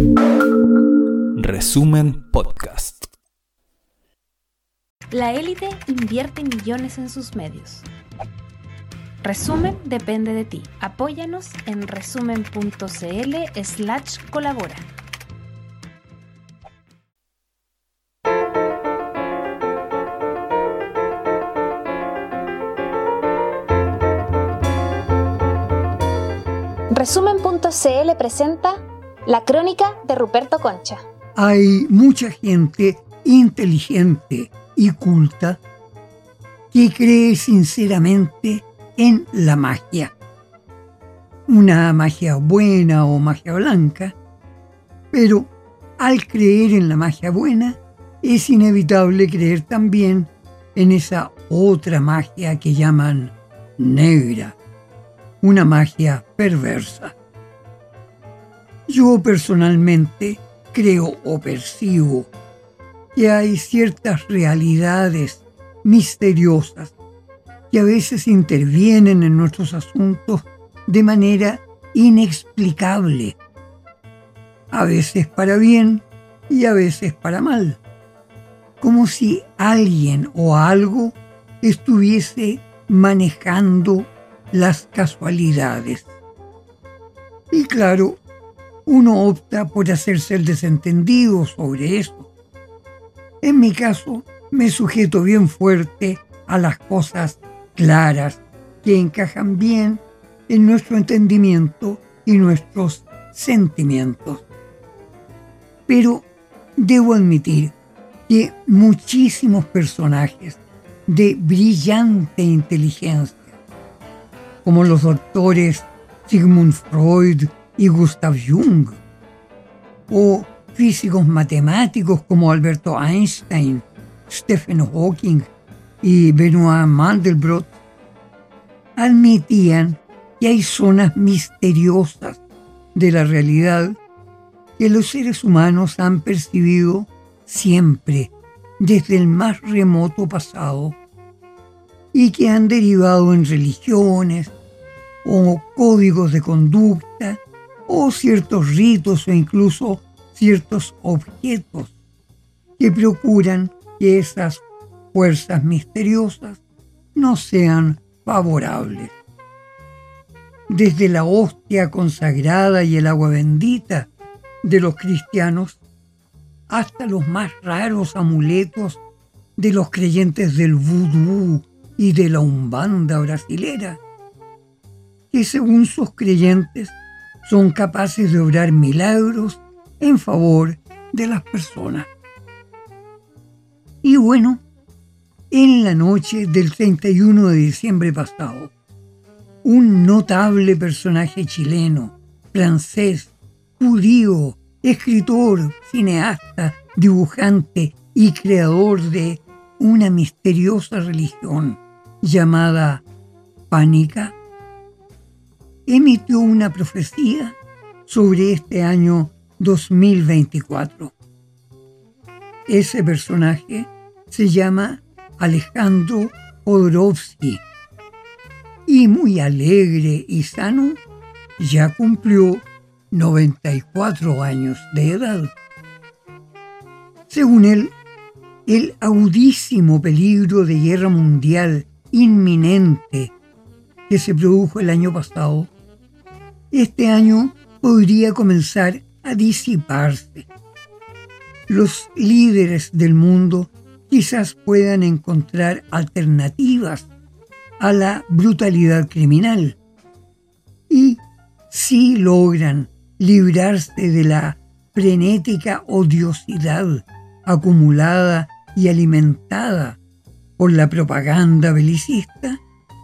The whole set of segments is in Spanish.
Resumen Podcast. La élite invierte millones en sus medios. Resumen depende de ti. Apóyanos en resumen.cl/colabora. Resumen.cl presenta La Crónica de Ruperto Concha. Hay mucha gente inteligente y culta que cree sinceramente en la magia. Una magia buena o magia blanca, pero al creer en la magia buena es inevitable creer también en esa otra magia que llaman negra, una magia perversa. Yo personalmente creo o percibo que hay ciertas realidades misteriosas que a veces intervienen en nuestros asuntos de manera inexplicable, a veces para bien y a veces para mal, como si alguien o algo estuviese manejando las casualidades. Y claro, uno opta por hacerse el desentendido sobre eso. En mi caso, me sujeto bien fuerte a las cosas claras que encajan bien en nuestro entendimiento y nuestros sentimientos. Pero debo admitir que muchísimos personajes de brillante inteligencia, como los doctores Sigmund Freud y Gustav Jung, o físicos matemáticos como Alberto Einstein, Stephen Hawking y Benoit Mandelbrot, admitían que hay zonas misteriosas de la realidad que los seres humanos han percibido siempre desde el más remoto pasado y que han derivado en religiones o códigos de conducta o ciertos ritos o incluso ciertos objetos que procuran que esas fuerzas misteriosas no sean favorables. Desde la hostia consagrada y el agua bendita de los cristianos hasta los más raros amuletos de los creyentes del vudú y de la umbanda brasilera, que según sus creyentes son capaces de obrar milagros en favor de las personas. Y bueno, en la noche del 31 de diciembre pasado, un notable personaje chileno, francés, judío, escritor, cineasta, dibujante y creador de una misteriosa religión llamada Pánica, emitió una profecía sobre este año 2024. Ese personaje se llama Alejandro Jodorowsky y muy alegre y sano ya cumplió 94 años de edad. Según él, el agudísimo peligro de guerra mundial inminente que se produjo el año pasado, este año podría comenzar a disiparse. Los líderes del mundo quizás puedan encontrar alternativas a la brutalidad criminal y si logran librarse de la frenética odiosidad acumulada y alimentada por la propaganda belicista,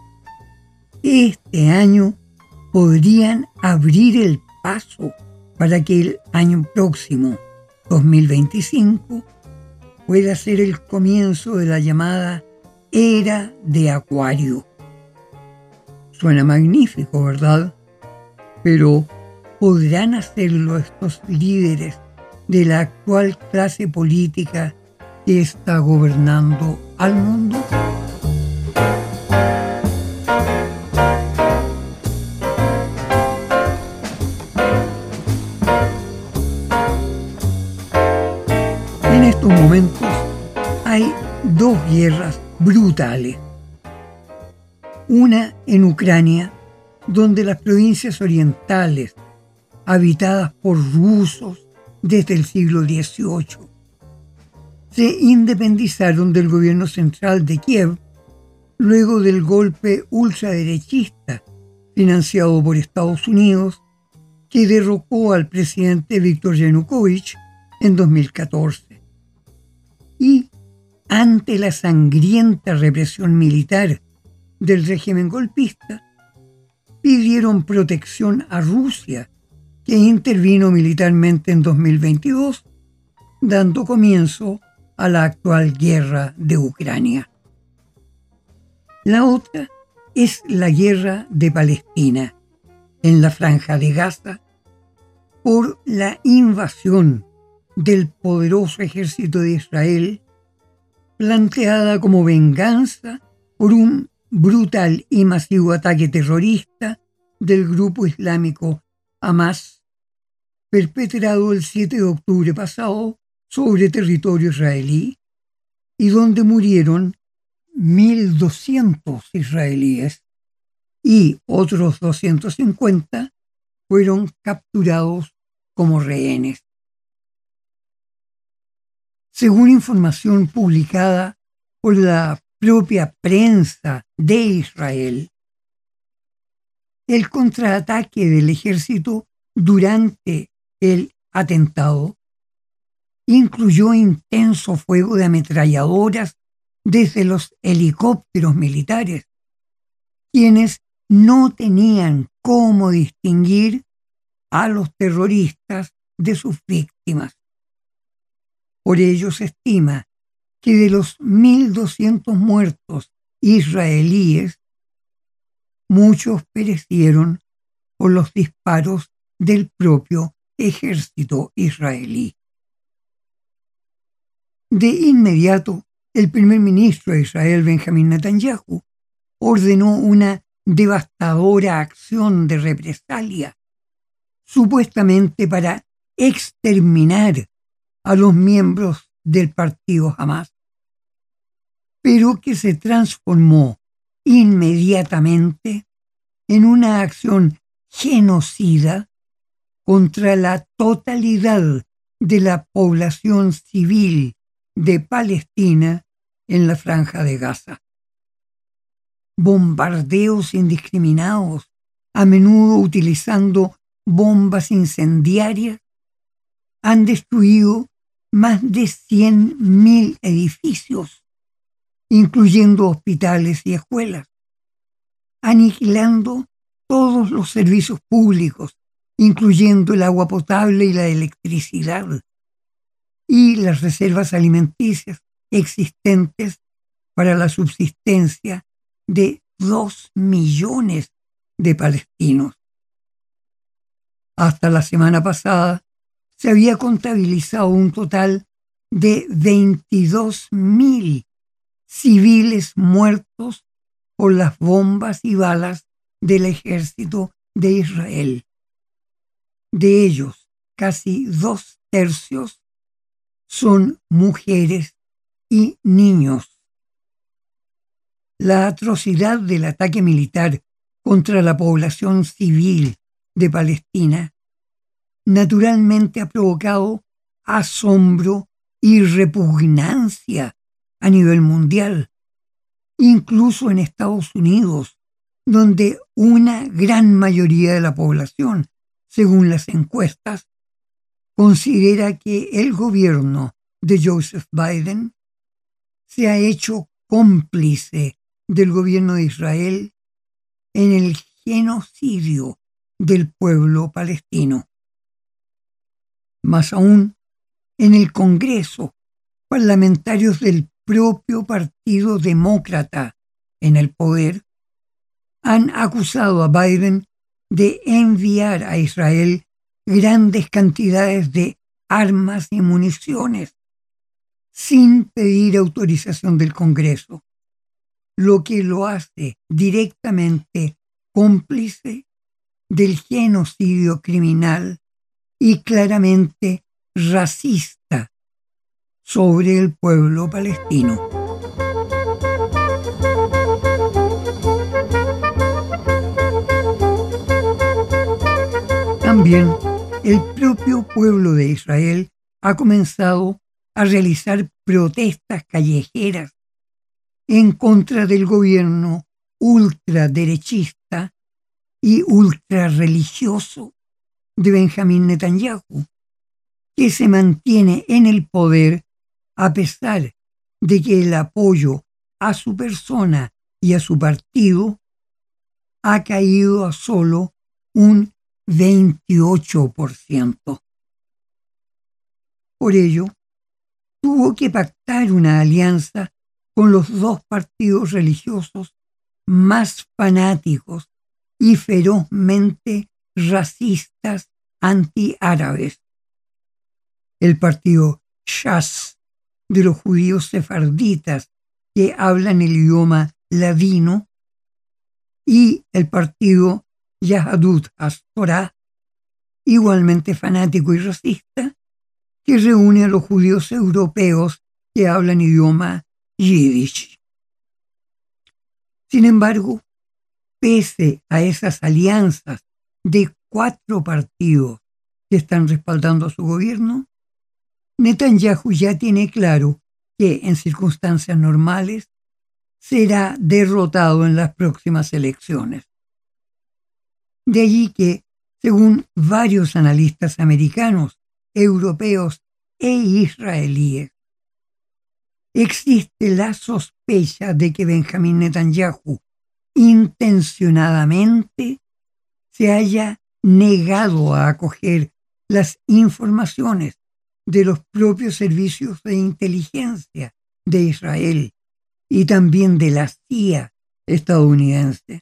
este año podrían abrir el paso para que el año próximo, 2025, pueda ser el comienzo de la llamada Era de Acuario. Suena magnífico, ¿verdad? Pero ¿podrán hacerlo estos líderes de la actual clase política que está gobernando al mundo? estos momentos hay dos guerras brutales. Una en Ucrania, donde las provincias orientales, habitadas por rusos desde el siglo XVIII, se independizaron del gobierno central de Kiev luego del golpe ultraderechista financiado por Estados Unidos que derrocó al presidente Viktor Yanukovych en 2014. Y ante la sangrienta represión militar del régimen golpista, pidieron protección a Rusia, que intervino militarmente en 2022, dando comienzo a la actual guerra de Ucrania. La otra es la guerra de Palestina, en la Franja de Gaza, por la invasión del poderoso ejército de Israel, planteada como venganza por un brutal y masivo ataque terrorista del grupo islámico Hamás, perpetrado el 7 de octubre pasado sobre territorio israelí, y donde murieron 1.200 israelíes y otros 250 fueron capturados como rehenes. Según información publicada por la propia prensa de Israel, el contraataque del ejército durante el atentado incluyó intenso fuego de ametralladoras desde los helicópteros militares, quienes no tenían cómo distinguir a los terroristas de sus víctimas. Por ello se estima que de los 1.200 muertos israelíes, muchos perecieron por los disparos del propio ejército israelí. De inmediato, el primer ministro de Israel, Benjamín Netanyahu, ordenó una devastadora acción de represalia, supuestamente para exterminar a los miembros del partido Hamás, pero que se transformó inmediatamente en una acción genocida contra la totalidad de la población civil de Palestina en la Franja de Gaza. Bombardeos indiscriminados, a menudo utilizando bombas incendiarias, han destruido más de 100.000 edificios, incluyendo hospitales y escuelas, aniquilando todos los servicios públicos, incluyendo el agua potable y la electricidad, y las reservas alimenticias existentes para la subsistencia de 2 millones de palestinos. Hasta la semana pasada se había contabilizado un total de 22.000 civiles muertos por las bombas y balas del ejército de Israel. De ellos, casi 2/3 son mujeres y niños. La atrocidad del ataque militar contra la población civil de Palestina naturalmente ha provocado asombro y repugnancia a nivel mundial, incluso en Estados Unidos, donde una gran mayoría de la población, según las encuestas, considera que el gobierno de Joseph Biden se ha hecho cómplice del gobierno de Israel en el genocidio del pueblo palestino. Más aún, en el Congreso, parlamentarios del propio Partido Demócrata en el poder han acusado a Biden de enviar a Israel grandes cantidades de armas y municiones sin pedir autorización del Congreso, lo que lo hace directamente cómplice del genocidio criminal y claramente racista sobre el pueblo palestino. También el propio pueblo de Israel ha comenzado a realizar protestas callejeras en contra del gobierno ultraderechista y ultrarreligioso de Benjamín Netanyahu, que se mantiene en el poder a pesar de que el apoyo a su persona y a su partido ha caído a solo un 28%. Por ello, tuvo que pactar una alianza con los dos partidos religiosos más fanáticos y ferozmente racistas antiárabes: el partido Shas de los judíos sefarditas que hablan el idioma ladino y el partido Yahadut HaTorah, igualmente fanático y racista, que reúne a los judíos europeos que hablan idioma yiddish. Sin embargo, pese a esas alianzas de 4 partidos que están respaldando a su gobierno, Netanyahu ya tiene claro que en circunstancias normales será derrotado en las próximas elecciones. De allí que, según varios analistas americanos, europeos e israelíes, existe la sospecha de que Benjamín Netanyahu intencionadamente se haya negado a acoger las informaciones de los propios servicios de inteligencia de Israel y también de la CIA estadounidense,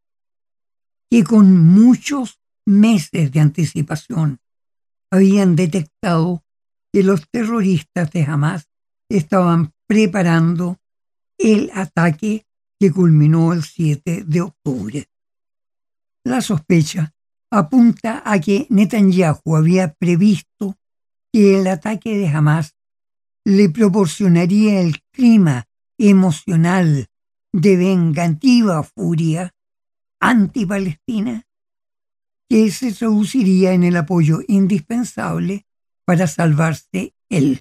que con muchos meses de anticipación habían detectado que los terroristas de Hamas estaban preparando el ataque que culminó el 7 de octubre. La sospecha apunta a que Netanyahu había previsto que el ataque de Hamas le proporcionaría el clima emocional de vengativa furia antipalestina que se traduciría en el apoyo indispensable para salvarse él.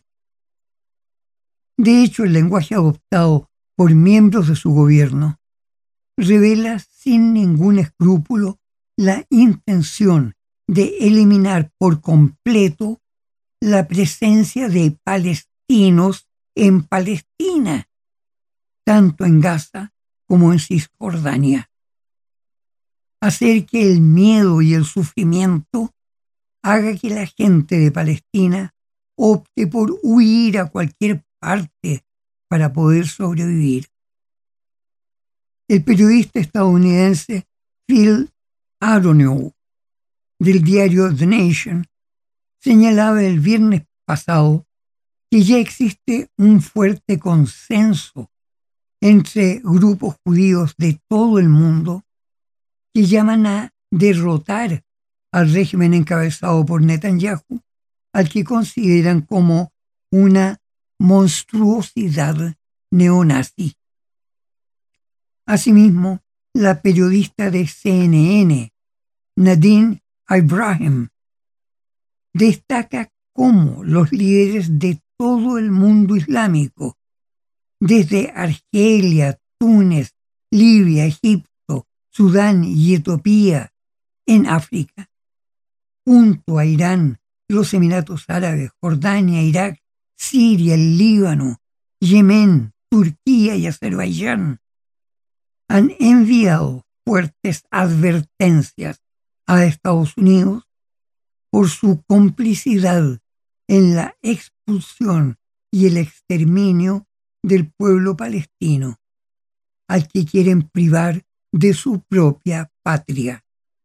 De hecho, el lenguaje adoptado por miembros de su gobierno revela sin ningún escrúpulo la intención de eliminar por completo la presencia de palestinos en Palestina, tanto en Gaza como en Cisjordania. Hacer que el miedo y el sufrimiento haga que la gente de Palestina opte por huir a cualquier parte para poder sobrevivir. El periodista estadounidense Phil Aronow, del diario The Nation, señalaba el viernes pasado que ya existe un fuerte consenso entre grupos judíos de todo el mundo que llaman a derrotar al régimen encabezado por Netanyahu, al que consideran como una monstruosidad neonazi. Asimismo, la periodista de CNN, Nadine Ibrahim, destaca cómo los líderes de todo el mundo islámico, desde Argelia, Túnez, Libia, Egipto, Sudán y Etiopía en África, junto a Irán, los Emiratos Árabes, Jordania, Irak, Siria, el Líbano, Yemen, Turquía y Azerbaiyán, han enviado fuertes advertencias a Estados Unidos por su complicidad en la expulsión y el exterminio del pueblo palestino, al que quieren privar de su propia patria.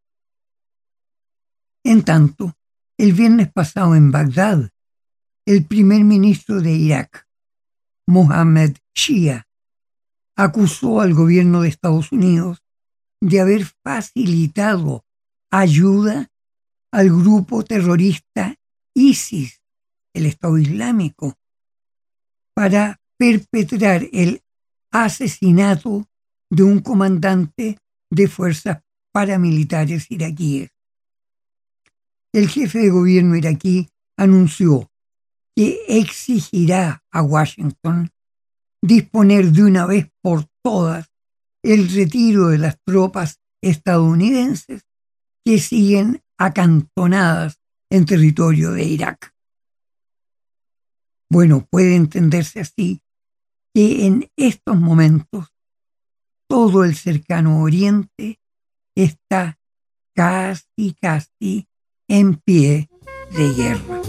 En tanto, el viernes pasado en Bagdad, el primer ministro de Irak, Mohammed Shia, acusó al gobierno de Estados Unidos de haber facilitado ayuda al grupo terrorista ISIS, el Estado Islámico, para perpetrar el asesinato de un comandante de fuerzas paramilitares iraquíes. El jefe de gobierno iraquí anunció que exigirá a Washington disponer de una vez por todas el retiro de las tropas estadounidenses que siguen acantonadas en territorio de Irak. Bueno, puede entenderse así que en estos momentos todo el cercano Oriente está casi en pie de guerra.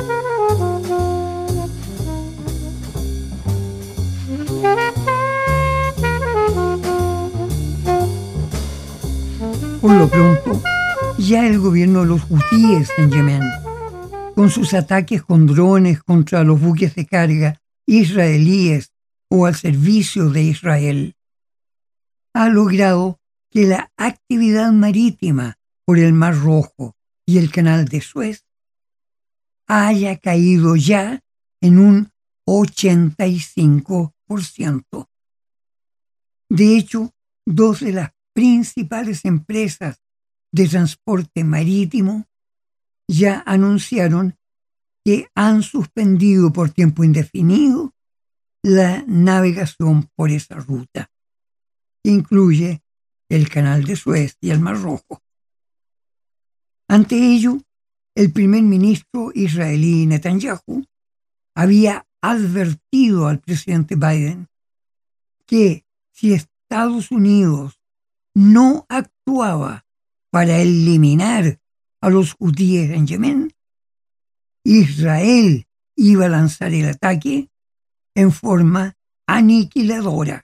Por lo pronto, ya el gobierno de los hutíes en Yemen, con sus ataques con drones contra los buques de carga israelíes o al servicio de Israel, ha logrado que la actividad marítima por el Mar Rojo y el Canal de Suez haya caído ya en un 85%. De hecho, dos de las principales empresas de transporte marítimo ya anunciaron que han suspendido por tiempo indefinido la navegación por esa ruta, que incluye el Canal de Suez y el Mar Rojo. Ante ello, el primer ministro israelí Netanyahu había advertido al presidente Biden que si Estados Unidos no actuaba para eliminar a los hutíes en Yemen, Israel iba a lanzar el ataque en forma aniquiladora.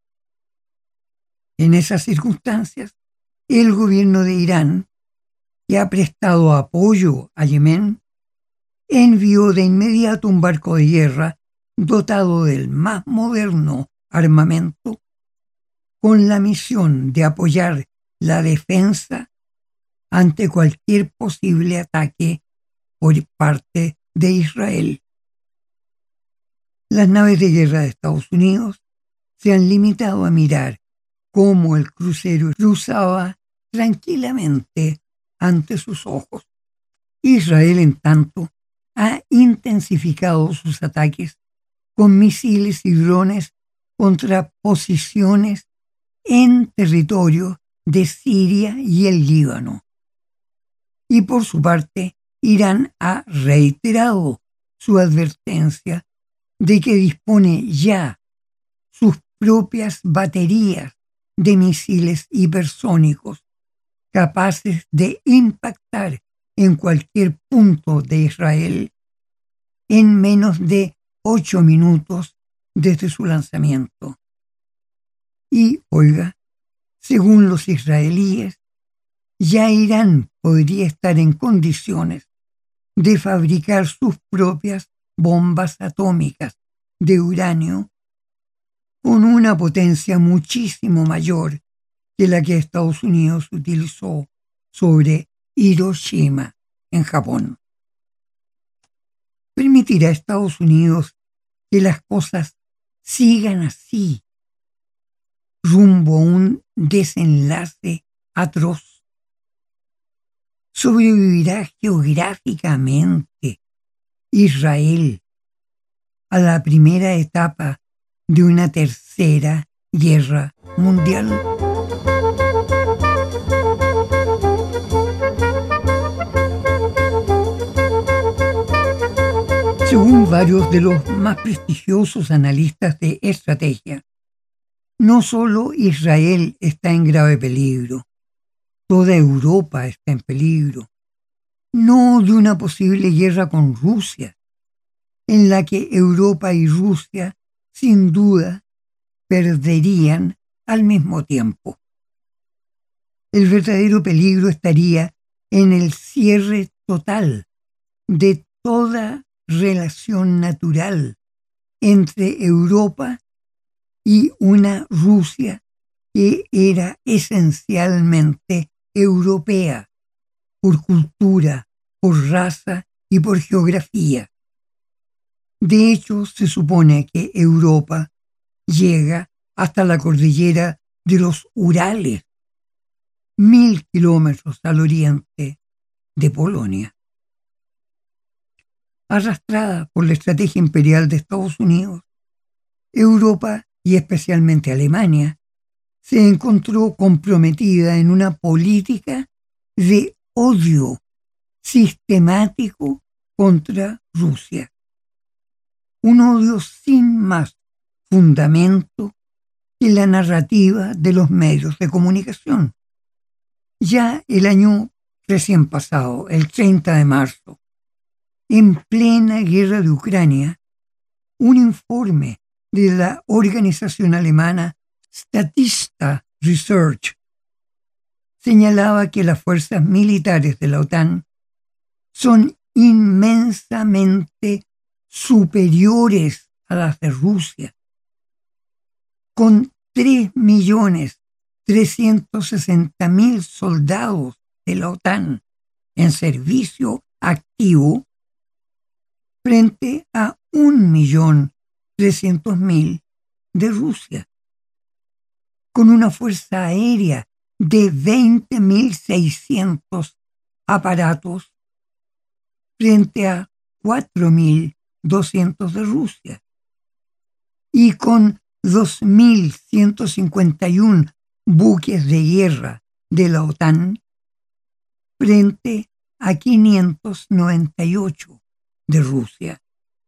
En esas circunstancias, el gobierno de Irán, que ha prestado apoyo a Yemen, envió de inmediato un barco de guerra dotado del más moderno armamento con la misión de apoyar la defensa ante cualquier posible ataque por parte de Israel. Las naves de guerra de Estados Unidos se han limitado a mirar cómo el crucero cruzaba tranquilamente ante sus ojos. Israel, en tanto, ha intensificado sus ataques con misiles y drones contra posiciones en territorio de Siria y el Líbano. Y por su parte, Irán ha reiterado su advertencia de que dispone ya sus propias baterías de misiles hipersónicos capaces de impactar en cualquier punto de Israel en menos de 8 minutos desde su lanzamiento. Y, oiga, según los israelíes, ya Irán podría estar en condiciones de fabricar sus propias bombas atómicas de uranio con una potencia muchísimo mayor que la que Estados Unidos utilizó sobre Hiroshima en Japón. ¿Permitirá a Estados Unidos que las cosas sigan así, rumbo a un desenlace atroz? ¿Sobrevivirá geográficamente Israel a la primera etapa de una tercera guerra mundial? Según varios de los más prestigiosos analistas de estrategia, no solo Israel está en grave peligro, toda Europa está en peligro, no de una posible guerra con Rusia, en la que Europa y Rusia, sin duda, perderían al mismo tiempo. El verdadero peligro estaría en el cierre total de toda relación natural entre Europa y una Rusia que era esencialmente europea, por cultura, por raza y por geografía. De hecho, se supone que Europa llega hasta la cordillera de los Urales, 1.000 kilómetros al oriente de Polonia. Arrastrada por la estrategia imperial de Estados Unidos, Europa, y especialmente Alemania, se encontró comprometida en una política de odio sistemático contra Rusia. Un odio sin más fundamento que la narrativa de los medios de comunicación. Ya el año recién pasado, el 30 de marzo, en plena guerra de Ucrania, un informe de la organización alemana Statista Research señalaba que las fuerzas militares de la OTAN son inmensamente superiores a las de Rusia, con 3.360.000 soldados de la OTAN en servicio activo frente a 1.300.000 de Rusia, con una fuerza aérea de 20.600 aparatos frente a 4.200 de Rusia, y con 2.151 buques de guerra de la OTAN frente a 598 de Rusia.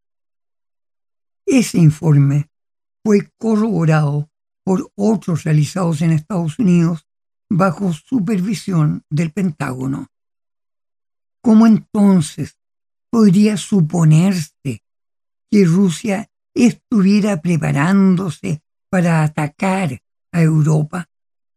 Ese informe fue corroborado por otros realizados en Estados Unidos bajo supervisión del Pentágono. ¿Cómo entonces podría suponerse que Rusia estuviera preparándose para atacar a Europa?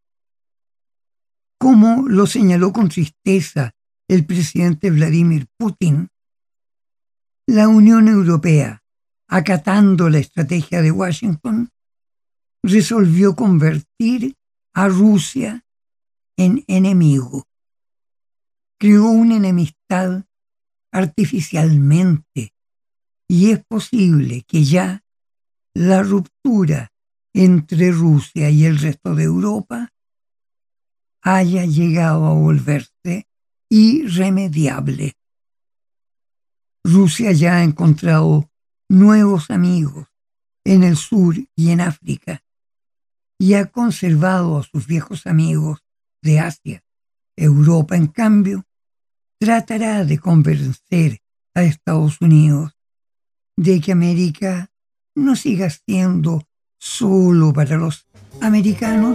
Como lo señaló con tristeza el presidente Vladimir Putin, la Unión Europea, acatando la estrategia de Washington, resolvió convertir a Rusia en enemigo. Creó una enemistad artificialmente, y es posible que ya la ruptura entre Rusia y el resto de Europa haya llegado a volverse irremediable. Rusia ya ha encontrado nuevos amigos en el sur y en África, y ha conservado a sus viejos amigos de Asia. Europa, en cambio, tratará de convencer a Estados Unidos de que América no siga siendo solo para los americanos.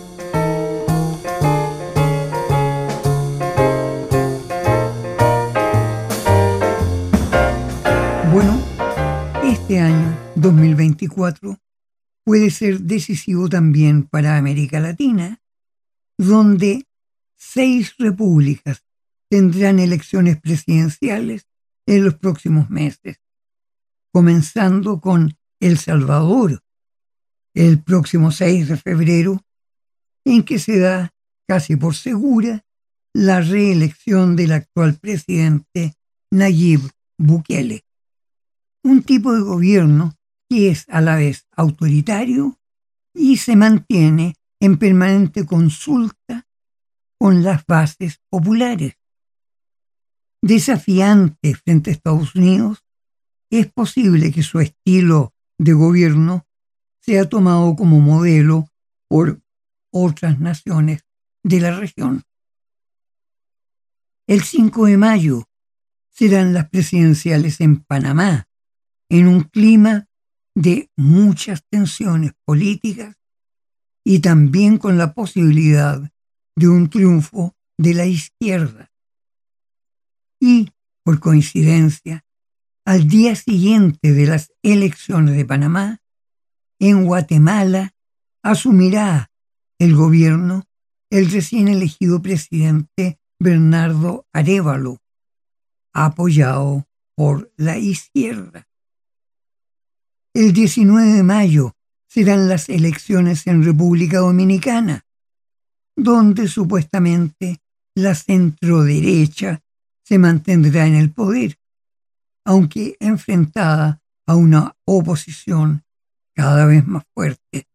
Bueno, este año 2024 puede ser decisivo también para América Latina, donde 6 repúblicas tendrán elecciones presidenciales en los próximos meses, comenzando con El Salvador el próximo 6 de febrero, en que se da casi por segura la reelección del actual presidente Nayib Bukele, un tipo de gobierno que es a la vez autoritario y se mantiene en permanente consulta con las bases populares. Desafiante frente a Estados Unidos, es posible que su estilo de gobierno sea tomado como modelo por otras naciones de la región. El 5 de mayo serán las presidenciales en Panamá, en un clima de muchas tensiones políticas y también con la posibilidad de un triunfo de la izquierda. Y, por coincidencia, al día siguiente de las elecciones de Panamá, en Guatemala asumirá el gobierno el recién elegido presidente Bernardo Arévalo, apoyado por la izquierda. El 19 de mayo serán las elecciones en República Dominicana, donde supuestamente la centroderecha se mantendrá en el poder, aunque enfrentada a una oposición cada vez más fuerte.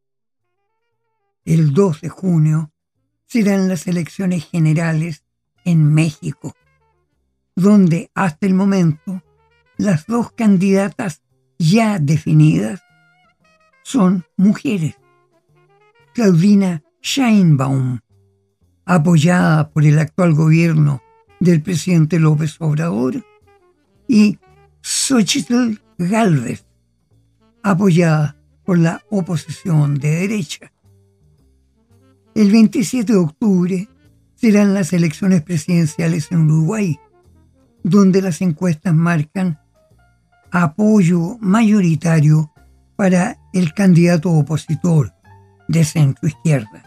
El 2 de junio serán las elecciones generales en México, donde hasta el momento las dos candidatas ya definidas son mujeres. Claudina Sheinbaum, apoyada por el actual gobierno del presidente López Obrador, y Xóchitl Gálvez, apoyada por la oposición de derecha. El 27 de octubre serán las elecciones presidenciales en Uruguay, donde las encuestas marcan apoyo mayoritario para el candidato opositor de centro-izquierda.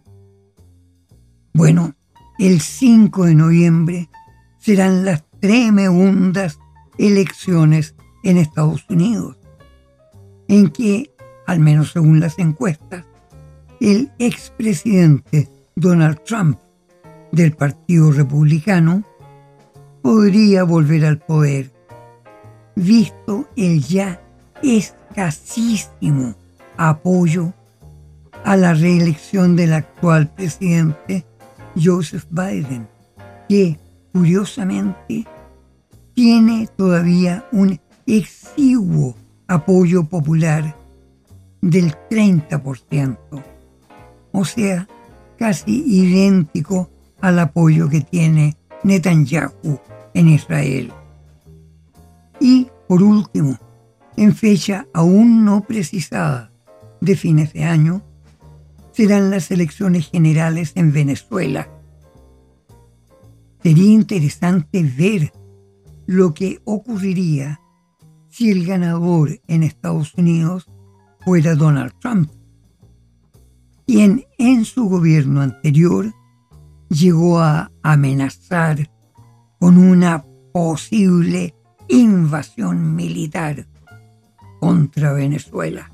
Bueno, el 5 de noviembre serán las tremendas elecciones en Estados Unidos, en que, al menos según las encuestas, el expresidente Donald Trump del Partido Republicano podría volver al poder, visto el ya escasísimo apoyo a la reelección del actual presidente Joseph Biden, que curiosamente tiene todavía un exiguo apoyo popular del 30%, o sea, casi idéntico al apoyo que tiene Netanyahu en Israel. Y, por último, en fecha aún no precisada de fines de año, serán las elecciones generales en Venezuela. Sería interesante ver lo que ocurriría si el ganador en Estados Unidos fuera Donald Trump, quien en su gobierno anterior llegó a amenazar con una posible invasión militar contra Venezuela.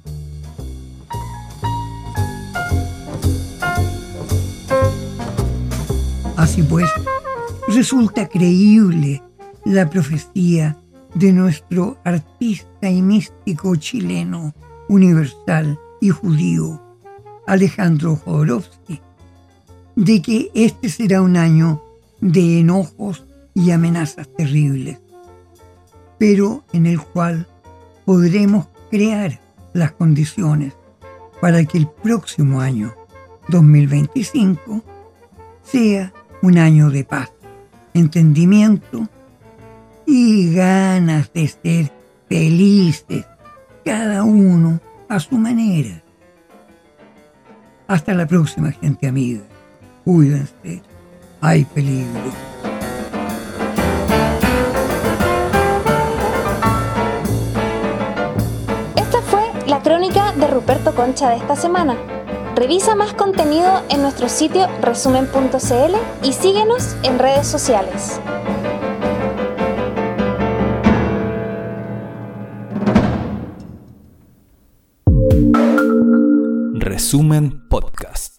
Así pues, resulta creíble la profecía de nuestro artista y místico chileno, universal y judío, Alejandro Jodorowsky, de que este será un año de enojos y amenazas terribles, pero en el cual podremos crear las condiciones para que el próximo año, 2025, sea un año de paz, entendimiento y ganas de ser felices, cada uno a su manera. Hasta la próxima, gente amiga. Cuídense. Hay peligro. Esta fue la crónica de Ruperto Concha de esta semana. Revisa más contenido en nuestro sitio resumen.cl y síguenos en redes sociales. Resumen Podcast.